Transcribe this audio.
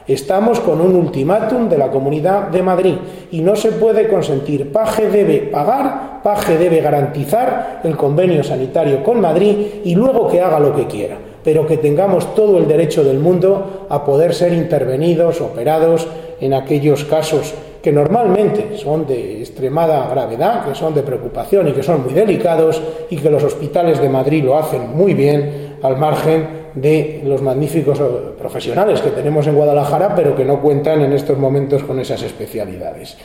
Estamos con un ultimátum de la Comunidad de Madrid y no se puede consentir. Paje debe pagar, Paje debe garantizar el convenio sanitario con Madrid y luego que haga lo que quiera, pero que tengamos todo el derecho del mundo a poder ser intervenidos, operados en aquellos casos que normalmente son de extremada gravedad, que son de preocupación y que son muy delicados, y que los hospitales de Madrid lo hacen muy bien, al margen de los magníficos profesionales que tenemos en Guadalajara, pero que no cuentan en estos momentos con esas especialidades.